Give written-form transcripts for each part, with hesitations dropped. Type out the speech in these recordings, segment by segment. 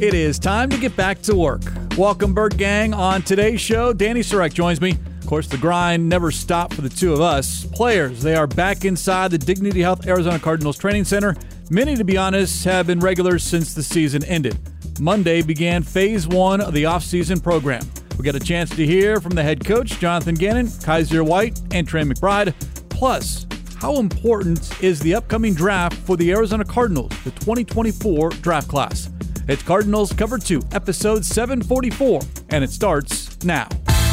It is time to get back to work. Welcome, Bird Gang. On today's show, Danny Sarek joins me. Of course, the grind never stopped for the two of us. Players, they are back inside the Dignity Health Arizona Cardinals Training Center. Many, to be honest, have been regulars since the season ended. Monday began phase one of the offseason program. We got a chance to hear from the head coach, Jonathan Gannon, Kyzir White, and Trey McBride. Plus, how important is the upcoming draft for the Arizona Cardinals, the 2024 draft class? It's Cardinals Cover 2, episode 744, and it starts now.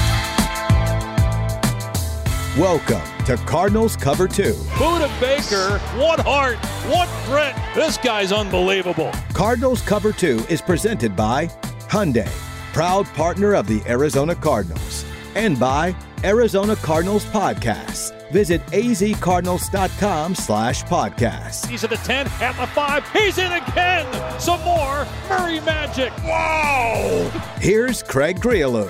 Welcome to Cardinals Cover 2. Budda Baker, what heart, what grit. This guy's unbelievable. Cardinals Cover 2 is presented by Hyundai, proud partner of the Arizona Cardinals, and by Arizona Cardinals Podcasts. Visit azcardinals.com/podcast. He's at the 10, at the 5. He's in again. Some more Murray magic. Wow. Here's Craig Grialou.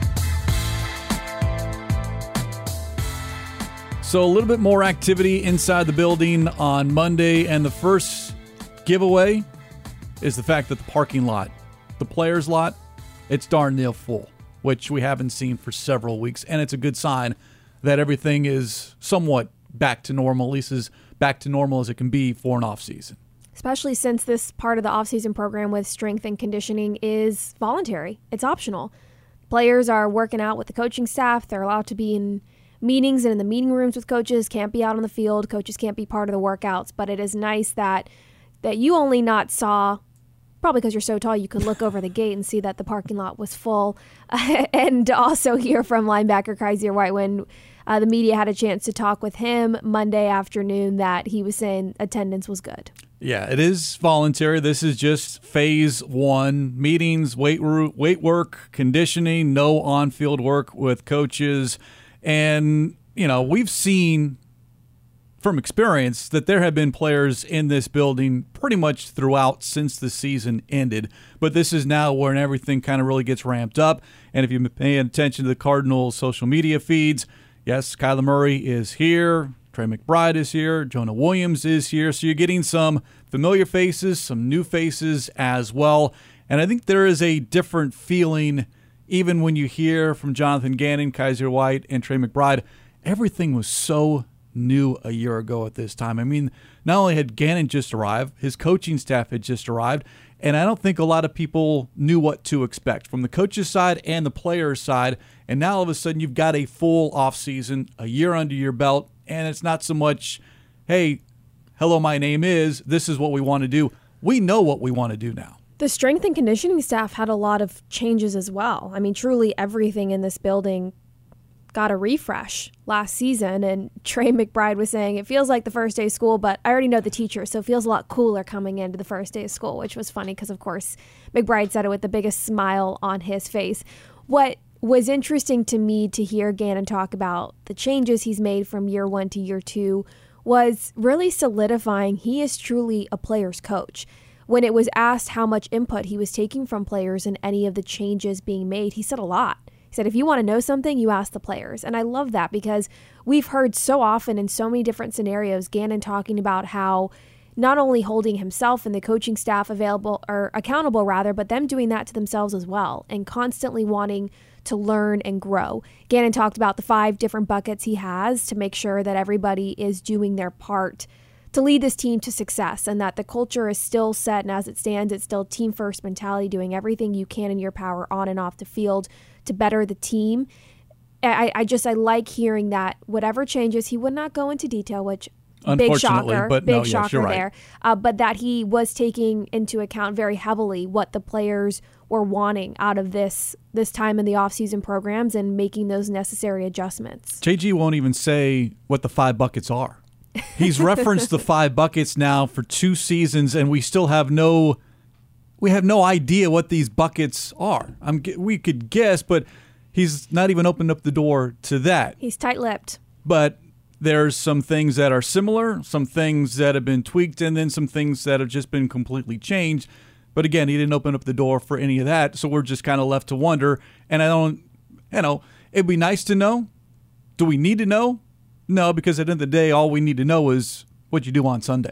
So a little bit more activity inside the building on Monday, and the first giveaway is the fact that the parking lot, the players' lot, it's darn near full, which we haven't seen for several weeks, and it's a good sign that everything is somewhat back to normal, at least as back to normal as it can be for an offseason. Especially since this part of the offseason program with strength and conditioning is voluntary. It's optional. Players are working out with the coaching staff. They're allowed to be in meetings and in the meeting rooms with coaches, can't be out on the field. Coaches can't be part of the workouts. But it is nice that you only not saw, probably because you're so tall, you could look over the gate and see that the parking lot was full. And also hear from linebacker Kyzir White when the media had a chance to talk with him Monday afternoon that he was saying attendance was good. Yeah, it is voluntary. This is just phase one. Meetings, weight work, conditioning, no on-field work with coaches. And, you know, we've seen from experience that there have been players in this building pretty much throughout since the season ended. But this is now when everything kind of really gets ramped up. And if you're paying attention to the Cardinals' social media feeds, yes, Kyler Murray is here. Trey McBride is here. Jonah Williams is here. So you're getting some familiar faces, some new faces as well. And I think there is a different feeling even when you hear from Jonathan Gannon, Kyzir White, and Trey McBride. Everything was so new a year ago at this time. I mean, not only had Gannon just arrived, his coaching staff had just arrived, and I don't think a lot of people knew what to expect from the coach's side and the player's side. And now all of a sudden you've got a full offseason, a year under your belt, and it's not so much, hey, hello, my name is, this is what we want to do. We know what we want to do now. The strength and conditioning staff had a lot of changes as well. I mean, truly everything in this building got a refresh last season, and Trey McBride was saying it feels like the first day of school, but I already know the teacher, so it feels a lot cooler coming into the first day of school, which was funny because, of course, McBride said it with the biggest smile on his face. What was interesting to me to hear Gannon talk about the changes he's made from year one to year two was really solidifying he is truly a player's coach. When it was asked how much input he was taking from players in any of the changes being made, he said a lot. He said, if you want to know something, you ask the players. And I love that because we've heard so often in so many different scenarios, Gannon talking about how not only holding himself and the coaching staff accountable, but them doing that to themselves as well and constantly wanting to learn and grow. Gannon talked about the 5 different buckets he has to make sure that everybody is doing their part to lead this team to success, and that the culture is still set, and as it stands, it's still team first mentality, doing everything you can in your power on and off the field to better the team. I like hearing that whatever changes, he would not go into detail, which big shocker, but big no, shocker yes, there. Right. But that he was taking into account very heavily what the players were wanting out of this time in the offseason programs and making those necessary adjustments. JG won't even say what the 5 buckets are. He's referenced the 5 buckets now for 2 seasons, and we still have no idea what these buckets are. We could guess, but he's not even opened up the door to that. He's tight-lipped. But there's some things that are similar, some things that have been tweaked, and then some things that have just been completely changed. But again, he didn't open up the door for any of that, so we're just kind of left to wonder. And it'd be nice to know. Do we need to know? No, because at the end of the day, all we need to know is what you do on Sunday.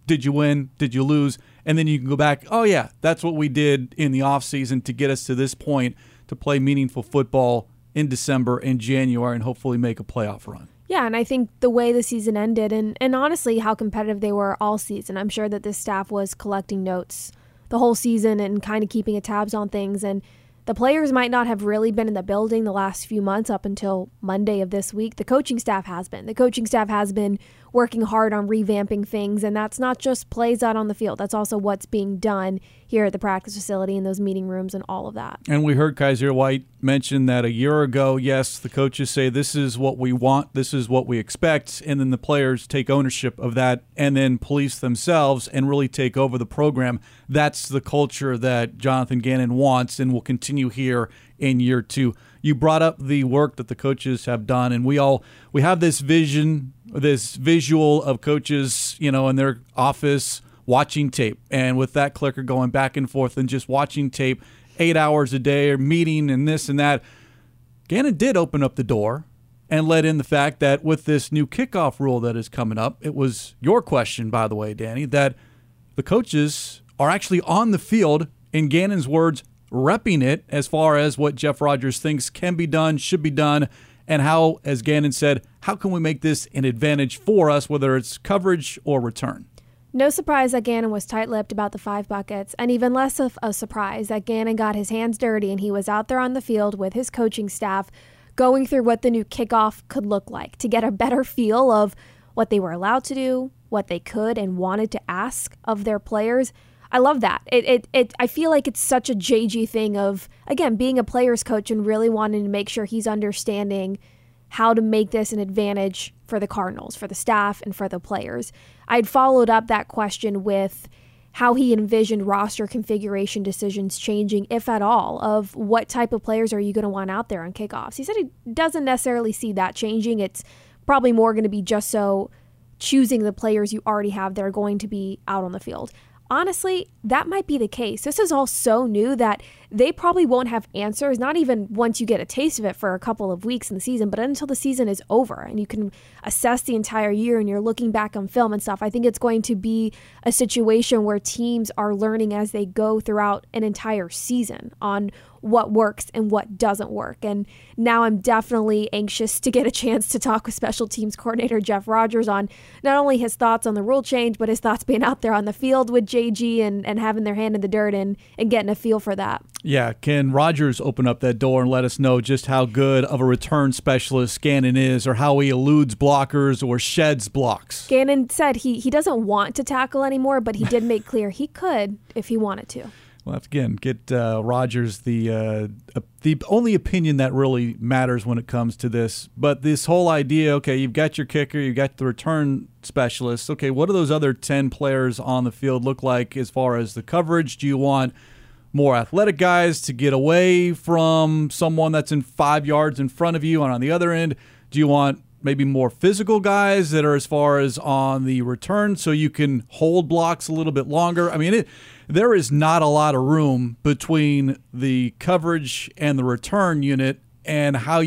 did you win? Did you lose? And then you can go back, oh, yeah, that's what we did in the offseason to get us to this point to play meaningful football in December and January and hopefully make a playoff run. Yeah, and I think the way the season ended and honestly how competitive they were all season, I'm sure that this staff was collecting notes the whole season and kind of keeping a tabs on things. And the players might not have really been in the building the last few months up until Monday of this week. The coaching staff has been. The coaching staff has been working hard on revamping things, and that's not just plays out on the field. That's also what's being done here at the practice facility in those meeting rooms and all of that. And we heard Kyzir White mention that a year ago, yes, the coaches say this is what we want, this is what we expect, and then the players take ownership of that and then police themselves and really take over the program. That's the culture that Jonathan Gannon wants and will continue here in year 2. You brought up the work that the coaches have done, and we have this vision, this visual of coaches, in their office watching tape, and with that clicker going back and forth and just watching tape 8 hours a day or meeting and this and that. Gannon did open up the door and let in the fact that with this new kickoff rule that is coming up, it was your question, by the way, Danny, that the coaches are actually on the field, in Gannon's words, repping it as far as what Jeff Rodgers thinks can be done, should be done, and how, as Gannon said, how can we make this an advantage for us, whether it's coverage or return? No surprise that Gannon was tight-lipped about the 5 buckets, and even less of a surprise that Gannon got his hands dirty and he was out there on the field with his coaching staff going through what the new kickoff could look like to get a better feel of what they were allowed to do, what they could and wanted to ask of their players. I love that. I feel like it's such a JG thing of, again, being a player's coach and really wanting to make sure he's understanding how to make this an advantage for the Cardinals, for the staff, and for the players. I'd followed up that question with how he envisioned roster configuration decisions changing, if at all, of what type of players are you going to want out there on kickoffs. He said he doesn't necessarily see that changing. It's probably more going to be just so choosing the players you already have that are going to be out on the field. Honestly, that might be the case. This is all so new that they probably won't have answers, not even once you get a taste of it for a couple of weeks in the season, but until the season is over and you can assess the entire year and you're looking back on film and stuff. I think it's going to be a situation where teams are learning as they go throughout an entire season on what works and what doesn't work. And now I'm definitely anxious to get a chance to talk with special teams coordinator Jeff Rodgers on not only his thoughts on the rule change, but his thoughts being out there on the field with JG and having their hand in the dirt and getting a feel for that. Yeah, can Rodgers open up that door and let us know just how good of a return specialist Gannon is, or how he eludes blockers or sheds blocks? Gannon said he doesn't want to tackle anymore, but he did make clear he could if he wanted to. Well, again, get Rodgers the only opinion that really matters when it comes to this. But this whole idea, okay, you've got your kicker, you've got the return specialist. Okay, what do those other 10 players on the field look like as far as the coverage? Do you want more athletic guys to get away from someone that's in 5 yards in front of you? And on the other end, do you want maybe more physical guys that are as far as on the return so you can hold blocks a little bit longer? I mean, there is not a lot of room between the coverage and the return unit and how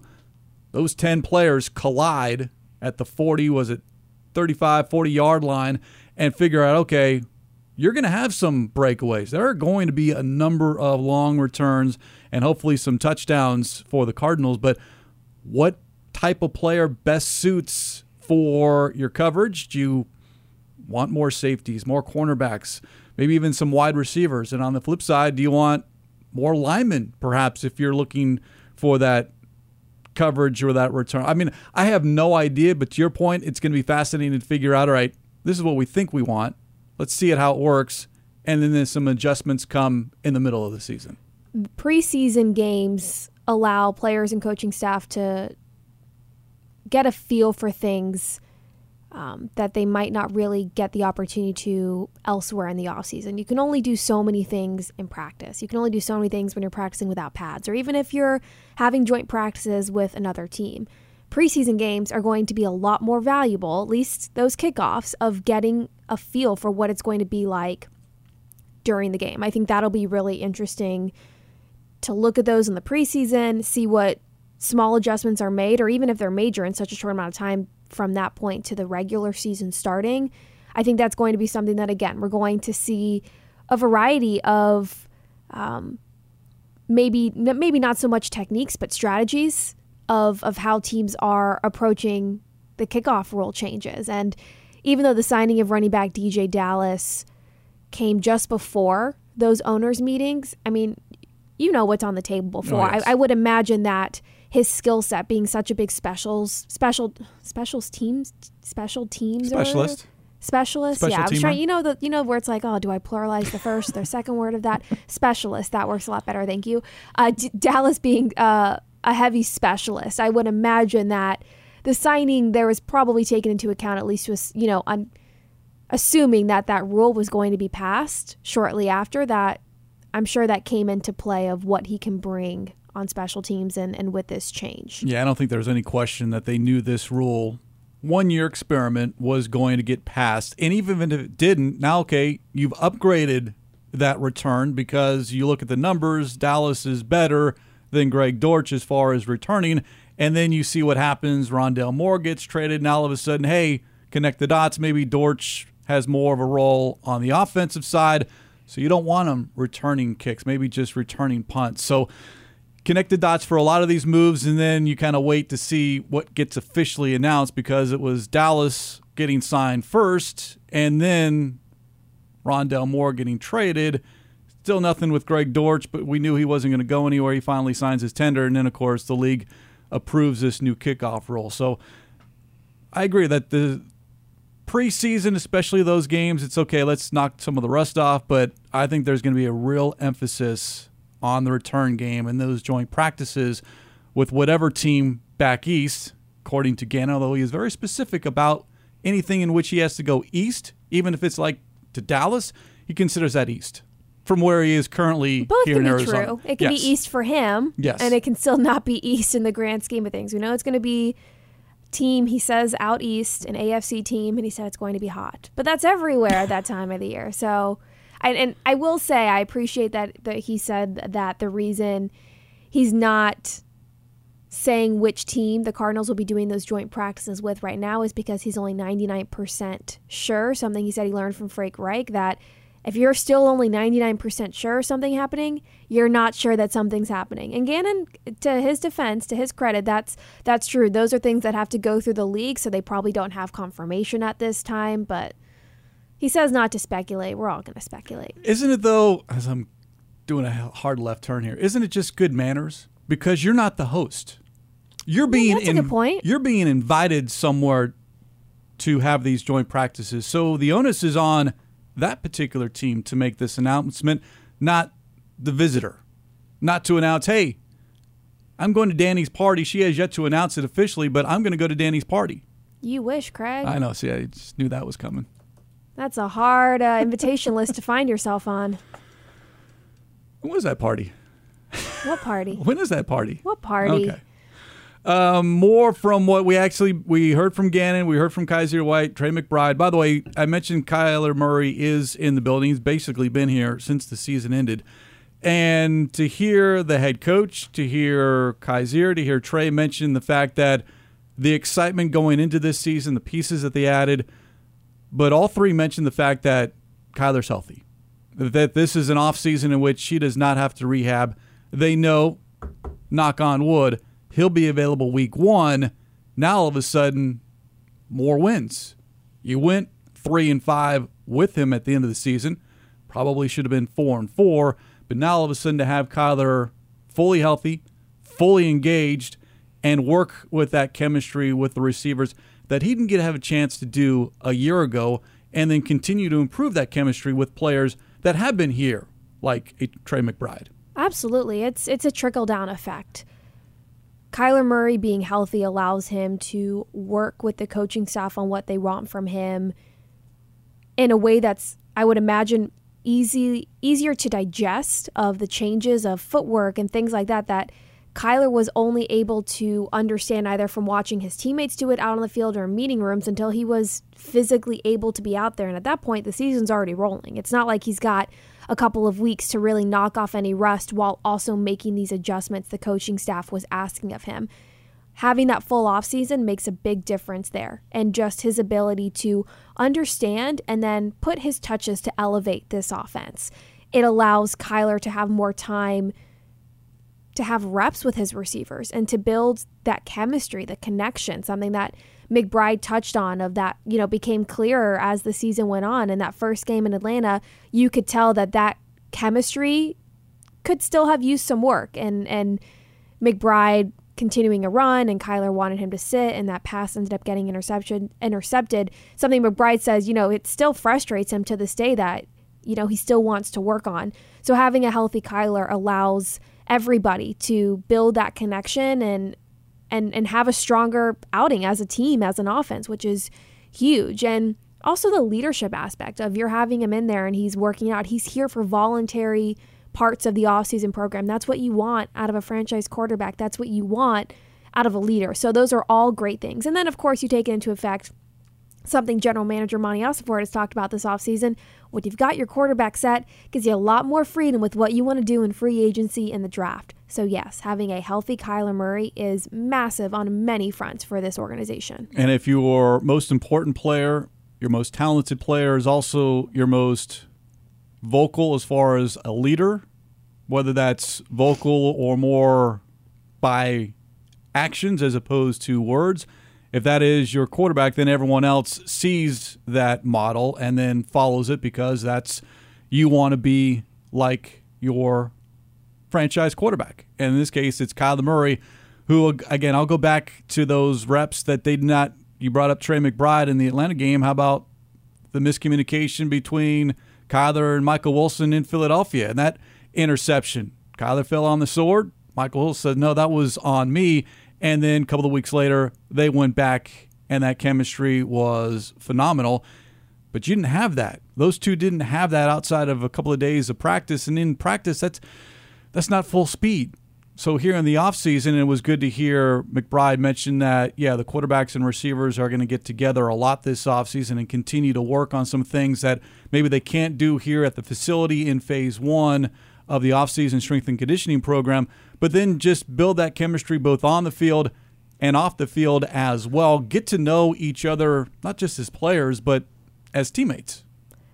those 10 players collide at the 35, 40-yard line and figure out, okay, you're going to have some breakaways. There are going to be a number of long returns and hopefully some touchdowns for the Cardinals, but what type of player best suits for your coverage? Do you want more safeties, more cornerbacks, maybe even some wide receivers? And on the flip side, do you want more linemen, perhaps, if you're looking for that coverage or that return? I mean, I have no idea, but to your point, it's going to be fascinating to figure out, all right, this is what we think we want. Let's see how it works. And then some adjustments come in the middle of the season. Preseason games allow players and coaching staff to get a feel for things that they might not really get the opportunity to elsewhere in the offseason. You can only do so many things in practice. You can only do so many things when you're practicing without pads, or even if you're having joint practices with another team. Preseason games are going to be a lot more valuable, at least those kickoffs, of getting a feel for what it's going to be like during the game. I think that'll be really interesting to look at those in the preseason, see what small adjustments are made, or even if they're major in such a short amount of time from that point to the regular season starting. I think that's going to be something that, again, we're going to see a variety of maybe not so much techniques, but strategies of how teams are approaching the kickoff rule changes. And even though the signing of running back DJ Dallas came just before those owners' meetings, I mean, you know what's on the table before. Oh, yes. I would imagine that his skill set being such a big specialist. Specialist. Yeah, I was trying. You know where it's like, oh, do I pluralize the first or second word of that? Specialist. That works a lot better. Thank you. Dallas being a heavy specialist, I would imagine that the signing there was probably taken into account, at least was, assuming that rule was going to be passed shortly after that. I'm sure that came into play of what he can bring on special teams and with this change. Yeah, I don't think there's any question that they knew this rule, 1-year experiment, was going to get passed. And even if it didn't, now, okay, you've upgraded that return because you look at the numbers, Dallas is better than Greg Dortch as far as returning. And then you see what happens. Rondale Moore gets traded, and all of a sudden, hey, connect the dots. Maybe Dortch has more of a role on the offensive side, so you don't want him returning kicks, maybe just returning punts. So connect the dots for a lot of these moves, and then you kind of wait to see what gets officially announced, because it was Dallas getting signed first, and then Rondale Moore getting traded. Still nothing with Greg Dortch, but we knew he wasn't going to go anywhere. He finally signs his tender, and then, of course, the league approves this new kickoff rule. So I agree that the preseason, especially those games, it's okay, let's knock some of the rust off, but I think there's going to be a real emphasis on the return game and those joint practices with whatever team back east, according to Gannon, although he is very specific about anything in which he has to go east, even if it's like to Dallas, he considers that east from where he is currently here in Arizona. Both can be true. It can be east for him, yes, and it can still not be east in the grand scheme of things. We know it's going to be team, he says, out east, an AFC team, and he said it's going to be hot. But that's everywhere at that time of the year. So, and I will say I appreciate that he said that the reason he's not saying which team the Cardinals will be doing those joint practices with right now is because he's only 99% sure, something he said he learned from Frank Reich, that if you're still only 99% sure of something happening, you're not sure that something's happening. And Gannon, to his defense, to his credit, that's true. Those are things that have to go through the league, so they probably don't have confirmation at this time. But he says not to speculate. We're all going to speculate. Isn't it, though, as I'm doing a hard left turn here, isn't it just good manners? Because you're not the host. You're being that's a good point. You're being invited somewhere to have these joint practices. So the onus is on that particular team to make this announcement, not the visitor. Not to announce, hey, I'm going to Danny's party. She has yet to announce it officially, but I'm going to go to Danny's party. You wish, Craig. I know. See, I just knew that was coming. That's a hard invitation list to find yourself on. When was that party? What party? When is that party? What party? Okay. More from what we heard from Gannon, we heard from Kaiser White, Trey McBride. By the way, I mentioned Kyler Murray is in the building. He's basically been here since the season ended. And to hear the head coach, to hear Kaiser, to hear Trey mention the fact that the excitement going into this season, the pieces that they added, but all three mentioned the fact that Kyler's healthy, that this is an offseason in which he does not have to rehab. They know, knock on wood, he'll be available week 1. Now, all of a sudden, more wins. You went 3-5 with him at the end of the season. Probably should have been 4-4. But now, all of a sudden, to have Kyler fully healthy, fully engaged, and work with that chemistry with the receivers that he didn't get to have a chance to do a year ago, and then continue to improve that chemistry with players that have been here, like a Trey McBride. Absolutely. It's a trickle-down effect. Kyler Murray being healthy allows him to work with the coaching staff on what they want from him in a way that's, I would imagine, easier to digest of the changes of footwork and things like that Kyler was only able to understand either from watching his teammates do it out on the field or in meeting rooms until he was physically able to be out there. And at that point, the season's already rolling. It's not like he's got a couple of weeks to really knock off any rust while also making these adjustments the coaching staff was asking of him. having that full offseason makes a big difference there. And just his ability to understand and then put his touches to elevate this offense. It allows Kyler to have more time to have reps with his receivers and to build that chemistry, the connection, something that McBride touched on of that, became clearer as the season went on. In that first game in Atlanta, you could tell that chemistry could still have used some work. And McBride continuing a run and Kyler wanted him to sit, and that pass ended up getting intercepted. Something McBride says, it still frustrates him to this day that, he still wants to work on. So having a healthy Kyler allows everybody to build that connection and have a stronger outing as a team, as an offense, which is huge. And also the leadership aspect of you're having him in there and he's working out. He's here for voluntary parts of the offseason program. That's what you want out of a franchise quarterback. That's what you want out of a leader. So those are all great things. And then, of course, you take it into effect something General Manager Monty Ossenfort has talked about this offseason. When you've got your quarterback set, gives you a lot more freedom with what you want to do in free agency and the draft. So yes, having a healthy Kyler Murray is massive on many fronts for this organization. And if your most important player, your most talented player is also your most vocal as far as a leader, whether that's vocal or more by actions as opposed to words, if that is your quarterback, then everyone else sees that model and then follows it because that's you want to be like your franchise quarterback. And in this case, it's Kyler Murray, who, again, I'll go back to those reps that they did not. You brought up Trey McBride in the Atlanta game. How about the miscommunication between Kyler and Michael Wilson in Philadelphia and that interception? Kyler fell on the sword. Michael Wilson said, no, that was on me. And then a couple of weeks later, they went back, and that chemistry was phenomenal. But you didn't have that. Those two didn't have that outside of a couple of days of practice. And in practice, that's not full speed. So here in the offseason, it was good to hear McBride mention that, the quarterbacks and receivers are going to get together a lot this offseason and continue to work on some things that maybe they can't do here at the facility in phase one of the offseason strength and conditioning program, but then just build that chemistry both on the field and off the field as well. Get to know each other, not just as players, but as teammates.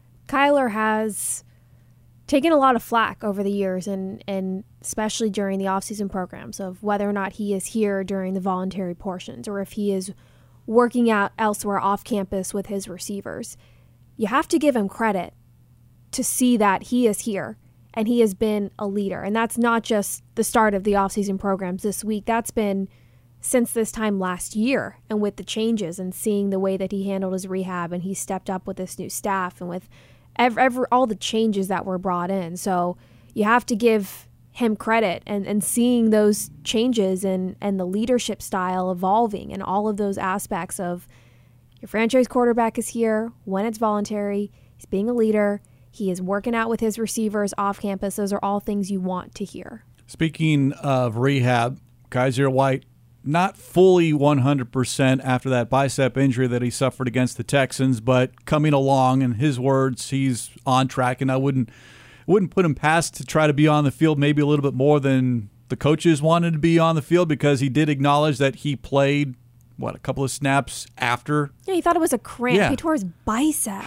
Kyler has taken a lot of flack over the years, and especially during the offseason programs, of whether or not he is here during the voluntary portions or if he is working out elsewhere off campus with his receivers. You have to give him credit to see that he is here. And he has been a leader. And that's not just the start of the offseason programs this week. That's been since this time last year. And with the changes and seeing the way that he handled his rehab and he stepped up with this new staff and with all the changes that were brought in. So you have to give him credit and seeing those changes and the leadership style evolving and all of those aspects of your franchise quarterback is here when it's voluntary. He's being a leader. He is working out with his receivers off campus. Those are all things you want to hear. Speaking of rehab, Kyzir White not fully 100% after that bicep injury that he suffered against the Texans, but coming along. In his words, he's on track, and I wouldn't put him past to try to be on the field maybe a little bit more than the coaches wanted to be on the field, because he did acknowledge that he played, a couple of snaps after. Yeah, he thought it was a cramp. Yeah. He tore his bicep.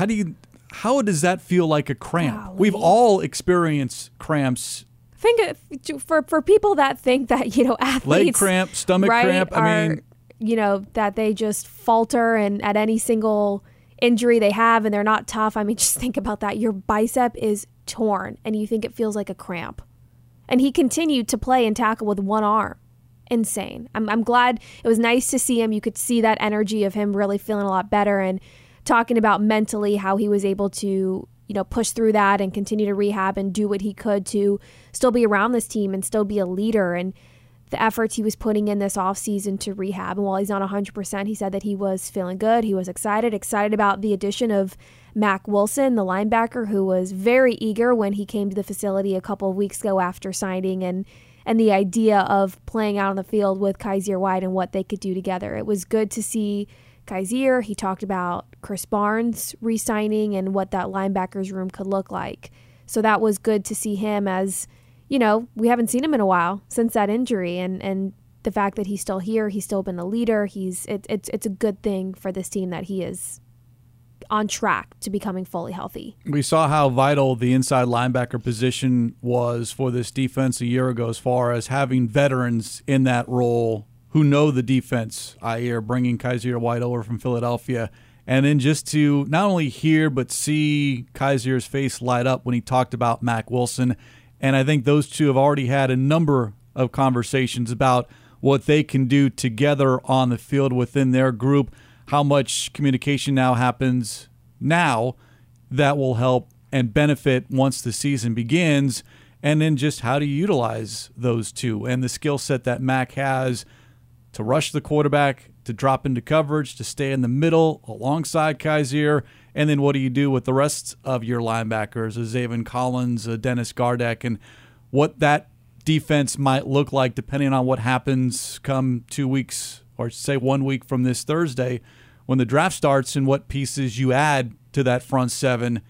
How does that feel like a cramp? Golly. We've all experienced cramps. Think for people that think that, athletes, leg cramp, stomach cramp, that they just falter and at any single injury they have and they're not tough. Just think about that. Your bicep is torn and you think it feels like a cramp. And he continued to play and tackle with one arm. Insane. I'm glad. It was nice to see him. You could see that energy of him really feeling a lot better and talking about mentally how he was able to, push through that and continue to rehab and do what he could to still be around this team and still be a leader, and the efforts he was putting in this offseason to rehab. And while he's not 100%, he said that he was feeling good. He was excited about the addition of Mack Wilson, the linebacker, who was very eager when he came to the facility a couple of weeks ago after signing, and the idea of playing out on the field with Kyzir White and what they could do together. It was good to see Kyzir. He talked about Chris Barnes re-signing and what that linebackers room could look like. So that was good to see him, as, we haven't seen him in a while since that injury, and the fact that he's still here, he's still been a leader. It's a good thing for this team that he is on track to becoming fully healthy. We saw how vital the inside linebacker position was for this defense a year ago, as far as having veterans in that role who know the defense. Bringing Kyzir White over from Philadelphia, and then just to not only hear but see Kyzir's face light up when he talked about Mack Wilson. And I think those two have already had a number of conversations about what they can do together on the field within their group, how much communication now happens now that will help and benefit once the season begins, and then just how to utilize those two and the skill set that Mack has to rush the quarterback, to drop into coverage, to stay in the middle alongside Kyzir, and then what do you do with the rest of your linebackers, Zaven Collins, Dennis Gardeck, and what that defense might look like depending on what happens come 2 weeks, or say 1 week from this Thursday when the draft starts, and what pieces you add to that front seven.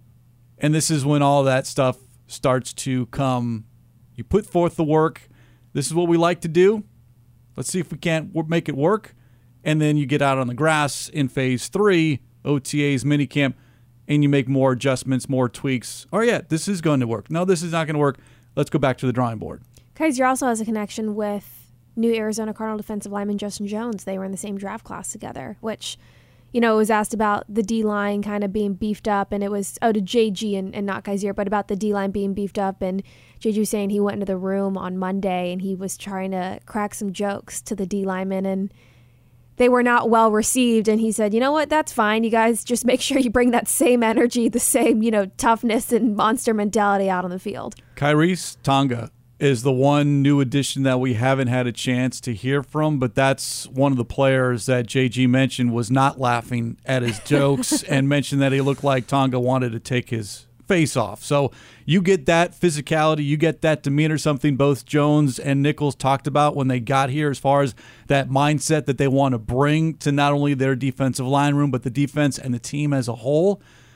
And this is when all that stuff starts to come. You put forth the work. This is what we like to do. Let's see if we can't make it work. And then you get out on the grass in phase 3, OTAs, minicamp, and you make more adjustments, more tweaks. Oh, yeah, this is going to work. No, this is not going to work. Let's go back to the drawing board. Kyzir also has a connection with new Arizona Cardinal defensive lineman Justin Jones. They were in the same draft class together, which, it was asked about the D-line kind of being beefed up, and it was, to JG and not Kyzir, but about the D-line being beefed up, and JG saying he went into the room on Monday and he was trying to crack some jokes to the D-linemen, and they were not well received, and he said, you know what, that's fine. You guys just make sure you bring that same energy, the same, toughness and monster mentality out on the field. Khyiris Tonga is the one new addition that we haven't had a chance to hear from, but that's one of the players that JG mentioned was not laughing at his jokes and mentioned that he looked like Tonga wanted to take his face off. So you get that physicality, you get that demeanor, something both Jones and Nichols talked about when they got here, as far as that mindset that they want to bring to not only their defensive line room, but the defense and the team as a whole.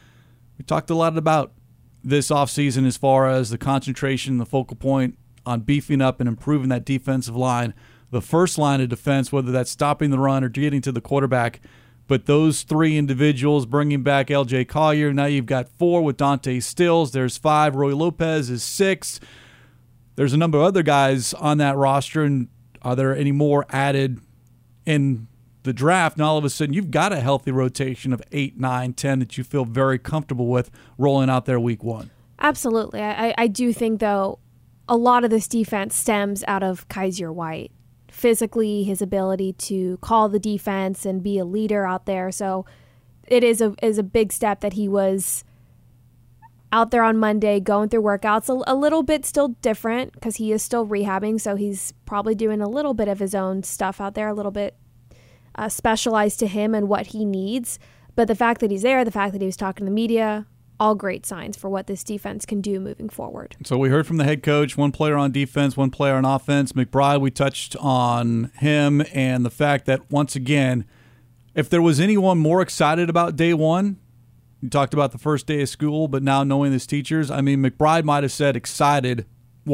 We talked a lot about this offseason as far as the concentration, the focal point on beefing up and improving that defensive line, the first line of defense, whether that's stopping the run or getting to the quarterback. But those three individuals, bringing back L.J. Collier, now you've got 4 with Dante Stills. There's 5. Roy Lopez is 6. There's a number of other guys on that roster, and are there any more added in the draft? And all of a sudden, you've got a healthy rotation of 8, 9, 10 that you feel very comfortable with rolling out there week 1. Absolutely. I do think, though, a lot of this defense stems out of Kyzir White. Physically, his ability to call the defense and be a leader out there. So it is a big step that he was out there on Monday going through workouts. A little bit still different because he is still rehabbing, so he's probably doing a little bit of his own stuff out there, a little bit specialized to him and what he needs. But the fact that he's there, the fact that he was talking to the media, all great signs for what this defense can do moving forward. So we heard from the head coach, one player on defense, one player on offense. McBride, we touched on him and the fact that, once again, if there was anyone more excited about day one, you talked about the first day of school, but now knowing his teachers, McBride might have said excited,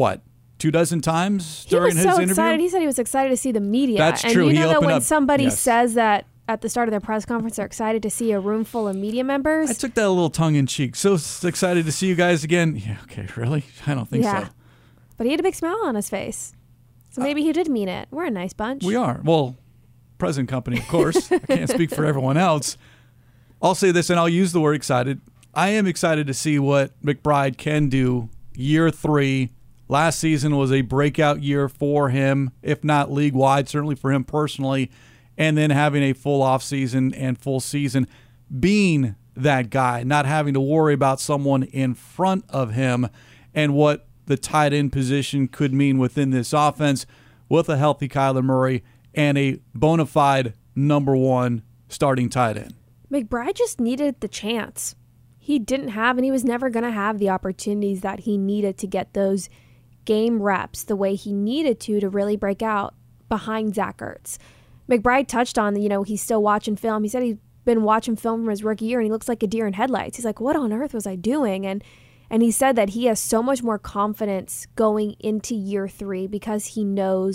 24 times during his interview? He was so excited. He said he was excited to see the media. That's true. And you know that when somebody says that at the start of their press conference, they're excited to see a room full of media members. I took that a little tongue-in-cheek. So excited to see you guys again. Yeah, okay, really? I don't think so. But he had a big smile on his face. So maybe he did mean it. We're a nice bunch. We are. Well, present company, of course. I can't speak for everyone else. I'll say this, and I'll use the word excited. I am excited to see what McBride can do year 3. Last season was a breakout year for him, if not league-wide, certainly for him personally. And then having a full offseason and full season, being that guy, not having to worry about someone in front of him, and what the tight end position could mean within this offense with a healthy Kyler Murray and a bona fide number 1 starting tight end. McBride just needed the chance. He didn't have, and he was never going to have the opportunities that he needed to get those game reps the way he needed to really break out behind Zach Ertz. McBride touched on, he's still watching film. He said he's been watching film from his rookie year, and he looks like a deer in headlights. He's like, what on earth was I doing? And he said that he has so much more confidence going into year 3 because he knows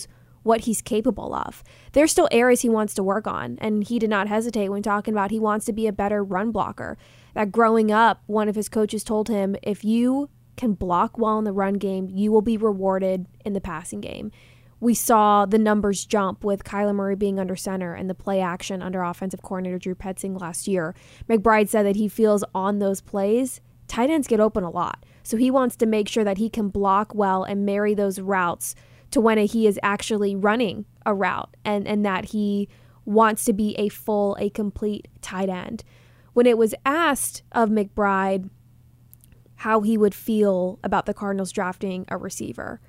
what he's capable of. There's still areas he wants to work on, and he did not hesitate when talking about he wants to be a better run blocker. That growing up, one of his coaches told him, if you can block well in the run game, you will be rewarded in the passing game. We saw the numbers jump with Kyler Murray being under center and the play action under offensive coordinator Drew Petzing last year. McBride said that he feels on those plays, tight ends get open a lot. So he wants to make sure that he can block well and marry those routes to when he is actually running a route, and that he wants to be a complete tight end. When it was asked of McBride how he would feel about the Cardinals drafting a receiver,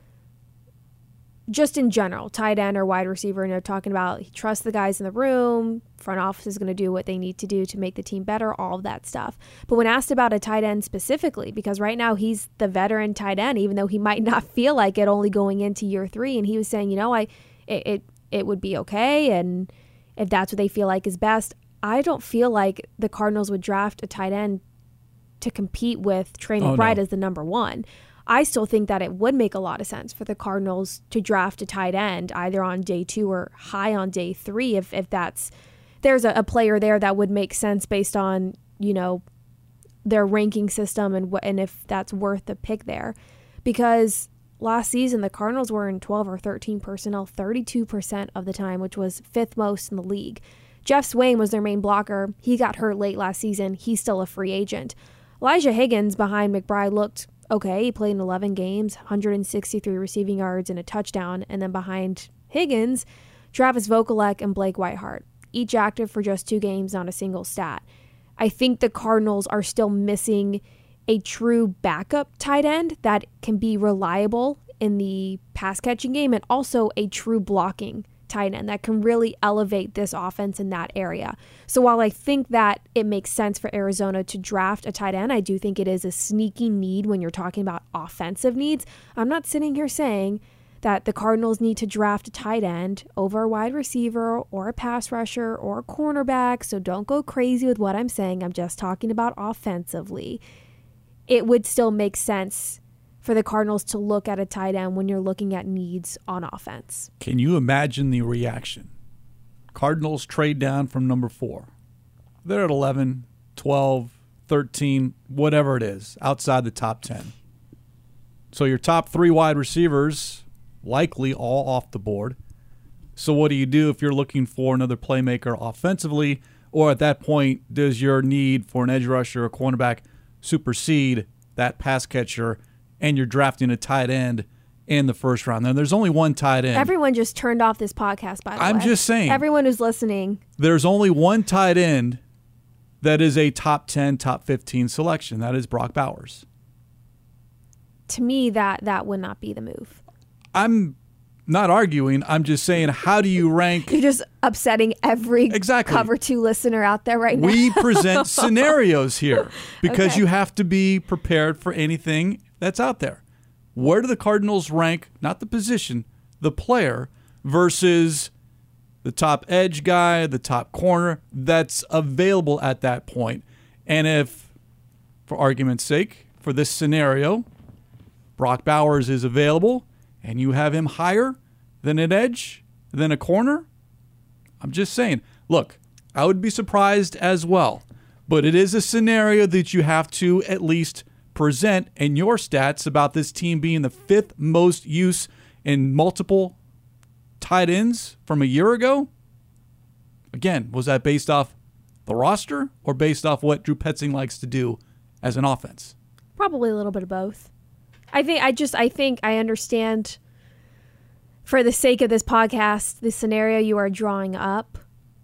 just in general, tight end or wide receiver, talking about he trusts the guys in the room, front office is going to do what they need to do to make the team better, all of that stuff. But when asked about a tight end specifically, because right now he's the veteran tight end, even though he might not feel like it only going into year 3, and he was saying, it would be okay, and if that's what they feel like is best. I don't feel like the Cardinals would draft a tight end to compete with Trey McBride as the number 1. I still think that it would make a lot of sense for the Cardinals to draft a tight end either on day 2 or high on day 3 if there's a player there that would make sense based on, their ranking system and if that's worth the pick there. Because last season the Cardinals were in 12 or 13 personnel 32% of the time, which was 5th most in the league. Jeff Swain was their main blocker. He got hurt late last season. He's still a free agent. Elijah Higgins behind McBride looked okay. He played in 11 games, 163 receiving yards and a touchdown. And then behind Higgins, Travis Vokolek and Blake Whiteheart, each active for just 2 games, not a single stat. I think the Cardinals are still missing a true backup tight end that can be reliable in the pass catching game and also a true blocking tight end that can really elevate this offense in that area. So while I think that it makes sense for Arizona to draft a tight end, I do think it is a sneaky need when you're talking about offensive needs. I'm not sitting here saying that the Cardinals need to draft a tight end over a wide receiver or a pass rusher or a cornerback, so don't go crazy with what I'm saying. I'm just talking about offensively. It would still make sense for the Cardinals to look at a tight end when you're looking at needs on offense. Can you imagine the reaction? Cardinals trade down from number 4. They're at 11, 12, 13, whatever it is, outside the top 10. So your top 3 wide receivers likely all off the board. So what do you do if you're looking for another playmaker offensively, or at that point, does your need for an edge rusher or cornerback supersede that pass catcher, and you're drafting a tight end in the first round? Now, there's only one tight end. Everyone just turned off this podcast, by the way. I'm just saying. Everyone who's listening. There's only one tight end that is a top 10, top 15 selection. That is Brock Bowers. To me, that would not be the move. I'm not arguing. I'm just saying, how do you rank? You're just upsetting every Cover 2 listener out there right now. We present scenarios here because Okay. you have to be prepared for anything that's out there. Where do the Cardinals rank, not the position, the player, versus the top edge guy, the top corner that's available at that point? And if, for argument's sake, for this scenario, Brock Bowers is available and you have him higher than an edge, than a corner, I'm just saying, look, I would be surprised as well. But it is a scenario that you have to at least present in your stats about this team being the 5th most use in multiple tight ends from a year ago. Again, was that based off the roster or based off what Drew Petzing likes to do as an offense? Probably a little bit of both. I think I understand, for the sake of this podcast, the scenario you are drawing up.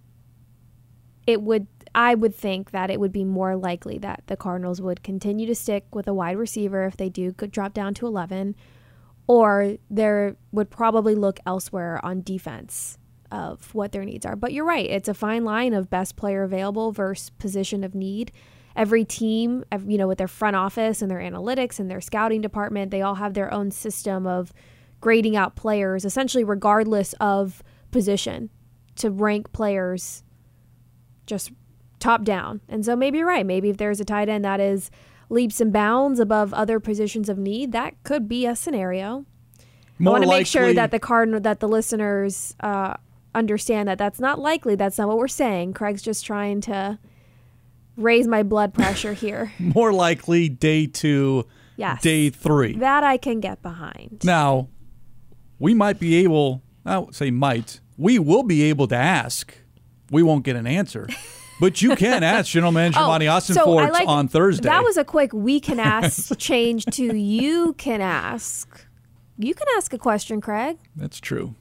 I would think that it would be more likely that the Cardinals would continue to stick with a wide receiver if they do drop down to 11, or they would probably look elsewhere on defense of what their needs are. But you're right. It's a fine line of best player available versus position of need. Every team, with their front office and their analytics and their scouting department, they all have their own system of grading out players, essentially regardless of position, to rank players just top down. And so maybe you're right. Maybe if there's a tight end that is leaps and bounds above other positions of need, that could be a scenario. I want to make sure that the listeners understand that that's not likely. That's not what we're saying. Craig's just trying to raise my blood pressure here. More likely day 2, yes. Day 3. That I can get behind. Now, we might be able, I won't say might, we will be able to ask. We won't get an answer. But you can ask General Manager Monty Ossenfort on Thursday. That was a quick we can ask change to you can ask. You can ask a question, Craig. That's true.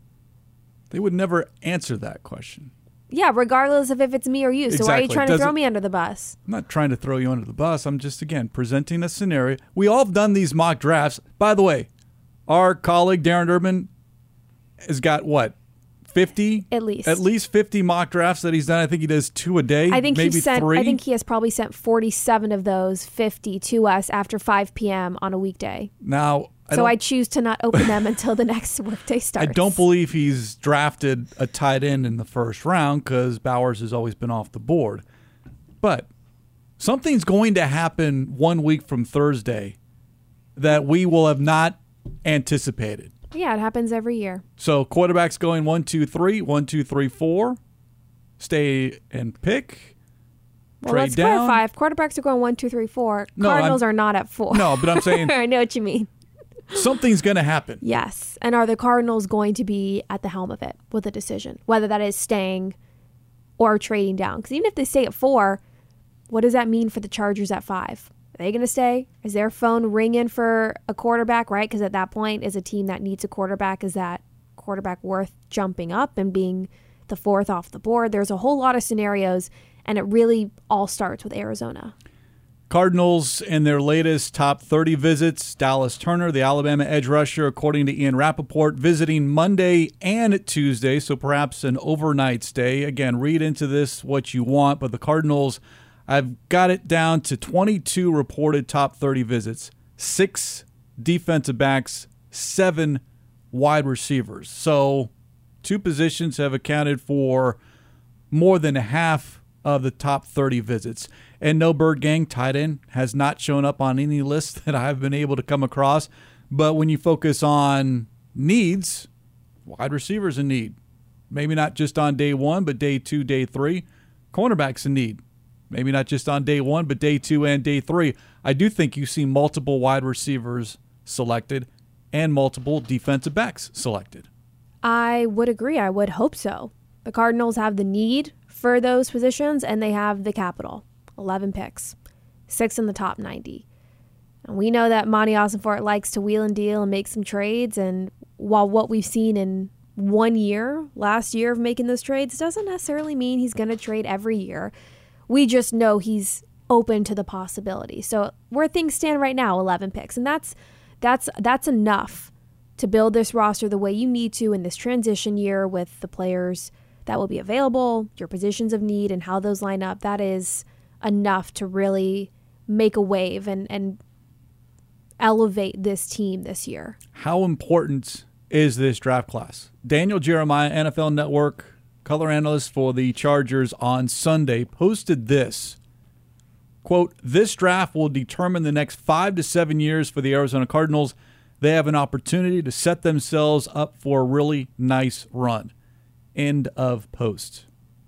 They would never answer that question. Yeah, regardless of if it's me or you. So why are you trying to throw me under the bus? I'm not trying to throw you under the bus. I'm just, again, presenting a scenario. We all have done these mock drafts. By the way, our colleague Darren Durbin has got what? 50? At least. At least 50 mock drafts that he's done. I think he does 2 a day, maybe 3. I think he has probably sent 47 of those 50 to us after 5 p.m. on a weekday. Now, I choose to not open them until the next workday starts. I don't believe he's drafted a tight end in the first round because Bowers has always been off the board. But something's going to happen 1 week from Thursday that we will have not anticipated. Yeah, it happens every year. So quarterbacks going 1, 2, 3, 1, 2, 3, 4. Stay and pick. Well, trade let's down. clarify. If quarterbacks are going 1, 2, 3, 4, No, Cardinals are not at 4. No, but I'm saying I know what you mean. Something's going to happen. Yes. And are the Cardinals going to be at the helm of it with a decision, whether that is staying or trading down? Because even if they stay at 4, what does that mean for the Chargers at 5? Are they going to stay? Is their phone ringing for a quarterback, right? Because at that point, as a team that needs a quarterback, is that quarterback worth jumping up and being the 4th off the board? There's a whole lot of scenarios, and it really all starts with Arizona. Cardinals in their latest top 30 visits, Dallas Turner, the Alabama edge rusher, according to Ian Rappaport, visiting Monday and Tuesday, so perhaps an overnight stay. Again, read into this what you want, but the Cardinals, I've got it down to 22 reported top 30 visits, 6 defensive backs, 7 wide receivers. So 2 positions have accounted for more than half of the top 30 visits. And no Bird Gang tight end has not shown up on any list that I've been able to come across. But when you focus on needs, wide receivers in need. Maybe not just on day 1, but day 2, day 3. Cornerbacks in need. Maybe not just on day 1, but day 2 and day 3. I do think you see multiple wide receivers selected and multiple defensive backs selected. I would agree. I would hope so. The Cardinals have the need for those positions, and they have the capital. 11 picks, 6 in the top 90. And we know that Monty Ossenfort likes to wheel and deal and make some trades, and while what we've seen in 1 year, last year of making those trades, doesn't necessarily mean he's going to trade every year. We just know he's open to the possibility. So where things stand right now, 11 picks, and that's enough to build this roster the way you need to in this transition year with the players that will be available, your positions of need, and how those line up. That is enough to really make a wave and elevate this team this year. How important is this draft class? Daniel Jeremiah, NFL Network color analyst for the Chargers on Sunday, posted this. Quote, "This draft will determine the next 5 to 7 years for the Arizona Cardinals. They have an opportunity to set themselves up for a really nice run." End of post.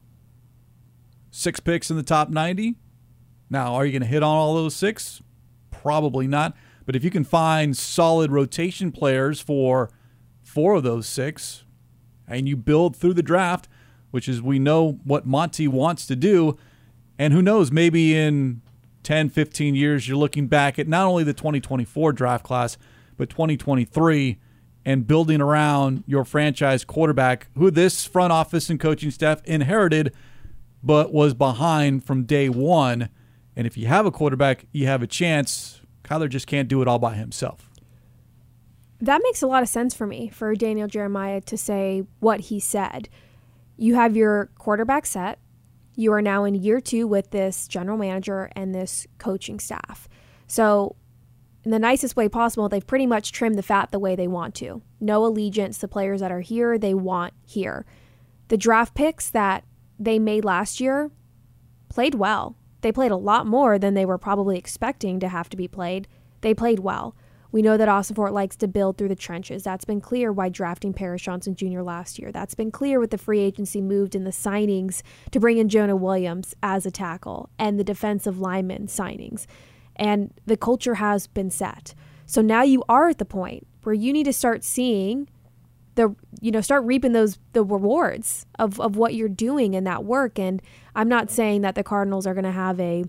6 picks in the top 90. Now, are you going to hit on all those 6? Probably not. But if you can find solid rotation players for 4 of those 6, and you build through the draft, which is we know what Monty wants to do, and who knows, maybe in 10, 15 years, you're looking back at not only the 2024 draft class, but 2023, and building around your franchise quarterback, who this front office and coaching staff inherited, but was behind from day 1. And if you have a quarterback, you have a chance. Kyler just can't do it all by himself. That makes a lot of sense for me, for Daniel Jeremiah to say what he said. You have your quarterback set. You are now in year 2 with this general manager and this coaching staff. So in the nicest way possible, they've pretty much trimmed the fat the way they want to. No allegiance. The players that are here, they want here. The draft picks that they made last year played well. They played a lot more than they were probably expecting to have to be played. They played well. We know that Ossenfort likes to build through the trenches. That's been clear by drafting Paris Johnson Jr. last year. That's been clear with the free agency moved and the signings to bring in Jonah Williams as a tackle and the defensive lineman signings. And the culture has been set. So now you are at the point where you need to start seeing start reaping the rewards of what you're doing in that work. And I'm not saying that the Cardinals are going to have a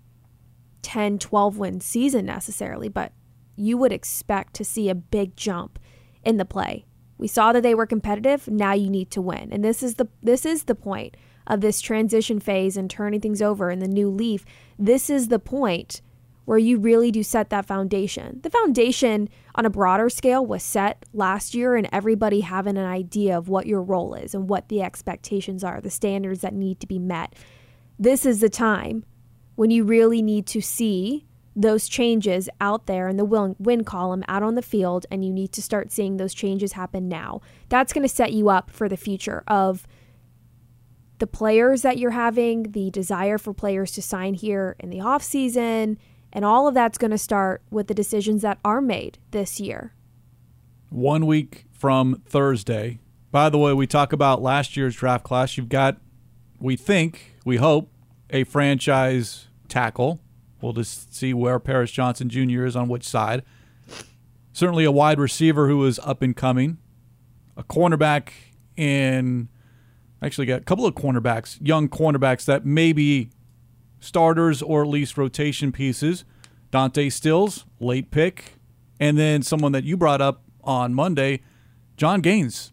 10, 12 win season necessarily, but you would expect to see a big jump in the play. We saw that they were competitive. Now you need to win. And this is the point of this transition phase and turning things over in the new leaf. This is the point where you really do set that foundation. The foundation on a broader scale was set last year, and everybody having an idea of what your role is and what the expectations are, the standards that need to be met. This is the time when you really need to see those changes out there in the win column out on the field, and you need to start seeing those changes happen now. That's going to set you up for the future of the players that you're having, the desire for players to sign here in the offseason, and all of that's going to start with the decisions that are made this year. 1 week from Thursday. By the way, we talk about last year's draft class. You've got, we hope, a franchise tackle. We'll just see where Paris Johnson Jr. is on which side. Certainly a wide receiver who is up and coming. A cornerback actually got a couple of cornerbacks, young cornerbacks that may be starters or at least rotation pieces. Dante Stills, late pick. And then someone that you brought up on Monday, John Gaines.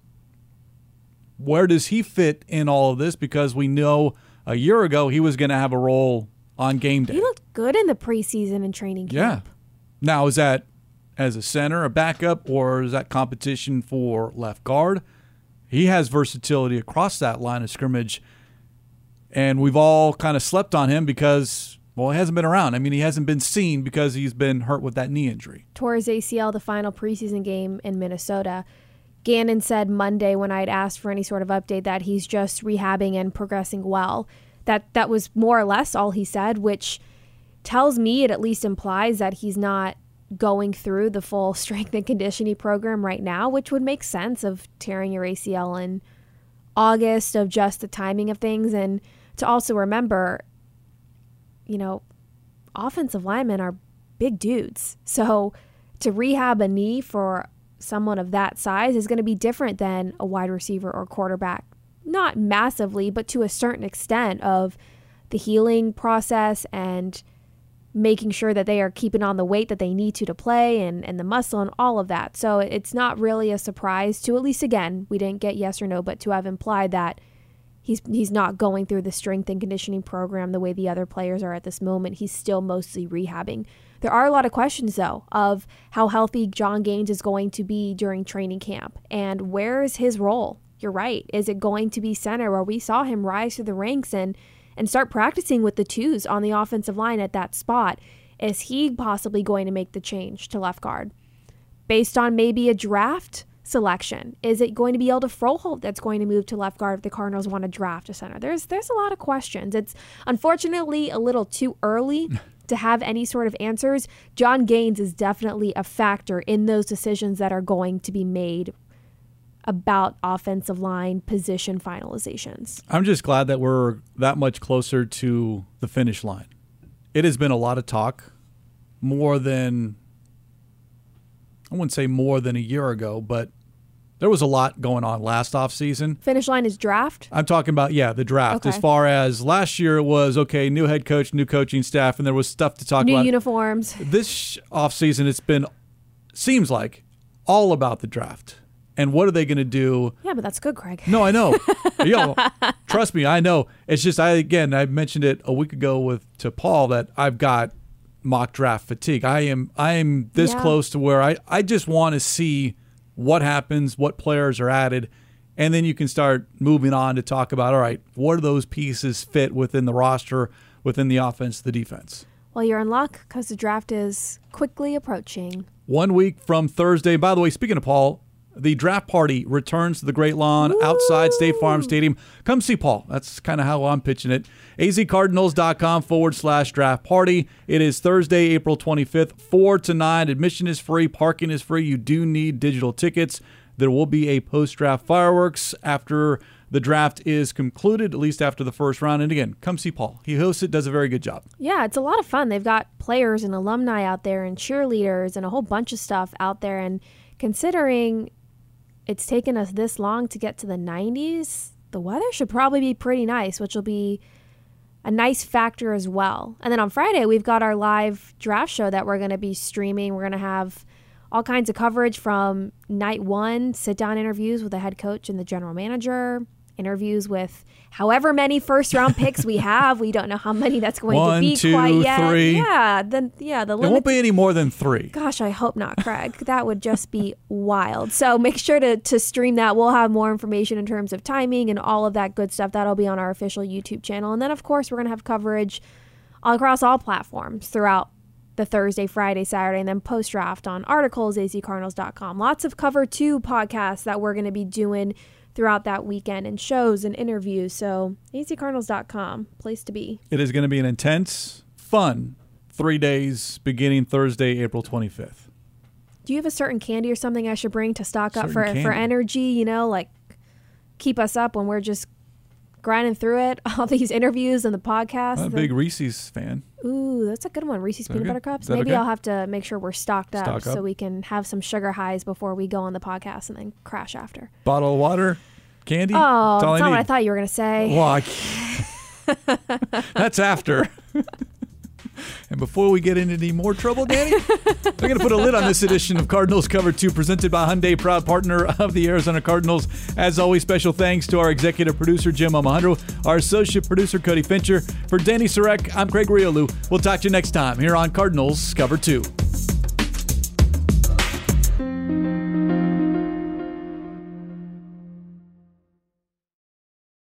Where does he fit in all of this? Because we know a year ago he was going to have a role on game day. He looked good in the preseason and training camp. Yeah. Now, is that as a center, a backup, or is that competition for left guard? He has versatility across that line of scrimmage, and we've all kind of slept on him because, well, he hasn't been around. I mean, he hasn't been seen because he's been hurt with that knee injury. Tore his ACL the final preseason game in Minnesota. Gannon said Monday when I'd asked for any sort of update that he's just rehabbing and progressing well. That was more or less all he said, which tells me, it at least implies that he's not going through the full strength and conditioning program right now, which would make sense of tearing your ACL in August, of just the timing of things. And to also remember, offensive linemen are big dudes. So to rehab a knee for someone of that size is going to be different than a wide receiver or quarterback. Not massively, but to a certain extent of the healing process and making sure that they are keeping on the weight that they need to play and the muscle and all of that. So it's not really a surprise to, at least again, we didn't get yes or no, but to have implied that he's not going through the strength and conditioning program the way the other players are at this moment. He's still mostly rehabbing. There are a lot of questions, though, of how healthy John Gaines is going to be during training camp and where is his role. You're right. Is it going to be center, where we saw him rise through the ranks and start practicing with the twos on the offensive line at that spot? Is he possibly going to make the change to left guard based on maybe a draft selection? Is it going to be Elda Froholt that's going to move to left guard if the Cardinals want to draft a center? There's a lot of questions. It's unfortunately a little too early to have any sort of answers. John Gaines is definitely a factor in those decisions that are going to be made about offensive line position finalizations. I'm just glad that we're that much closer to the finish line. It has been a lot of talk, more than, I wouldn't say more than a year ago, but there was a lot going on last offseason. Finish line is draft? I'm talking about, the draft. Okay. As far as last year, it was, new head coach, new coaching staff, and there was stuff to talk about. New uniforms. This offseason, seems like, all about the draft. And what are they going to do? Yeah, but that's good, Craig. No, I know. Trust me, I know. It's just, I mentioned it a week ago to Paul that I've got mock draft fatigue. I am this close to where I just want to see what happens, what players are added, and then you can start moving on to talk about, all right, what do those pieces fit within the roster, within the offense, the defense? Well, you're in luck because the draft is quickly approaching. 1 week from Thursday. By the way, speaking of Paul, The draft party returns to the Great Lawn outside State Farm Stadium. Come see Paul. That's kind of how I'm pitching it. azcardinals.com/draft party. It is Thursday, April 25th, 4 to 9. Admission is free. Parking is free. You do need digital tickets. There will be a post-draft fireworks after the draft is concluded, at least after the first round. And again, come see Paul. He hosts it, does a very good job. Yeah, it's a lot of fun. They've got players and alumni out there and cheerleaders and a whole bunch of stuff out there. And considering it's taken us this long to get to the 90s, the weather should probably be pretty nice, which will be a nice factor as well. And then on Friday, we've got our live draft show that we're going to be streaming. We're going to have all kinds of coverage from night one, sit-down interviews with the head coach and the general manager, interviews with however many first-round picks we have. We don't know how many that's going to be quite yet. 1, 2, 3. Yeah, the limit. There won't be any more than 3. Gosh, I hope not, Craig. That would just be wild. So make sure to stream that. We'll have more information in terms of timing and all of that good stuff. That'll be on our official YouTube channel. And then, of course, we're going to have coverage all across all platforms throughout the Thursday, Friday, Saturday, and then post-draft on articles, azcardinals.com. Lots of Cover 2 podcasts that we're going to be doing throughout that weekend, and shows and interviews. So azcardinals.com, place to be. It is going to be an intense, fun 3 days beginning Thursday, April 25th. Do you have a certain candy or something I should bring to stock up for energy, you know, like keep us up when we're just grinding through it, all these interviews and the podcast? I'm a big Reese's fan. Ooh, that's a good one. Reese's Peanut Butter Cups. Maybe okay? I'll have to make sure we're stocked up so we can have some sugar highs before we go on the podcast and then crash after. Bottle of water, candy. Oh, that's not what I thought you were going to say. Well, that's after. And before we get into any more trouble, Danny, we're going to put a lid on this edition of Cardinals Cover 2, presented by Hyundai, proud partner of the Arizona Cardinals. As always, special thanks to our executive producer, Jim Alejandro, our associate producer, Cody Fincher. For Danny Sarek, I'm Craig Riolu. We'll talk to you next time here on Cardinals Cover 2.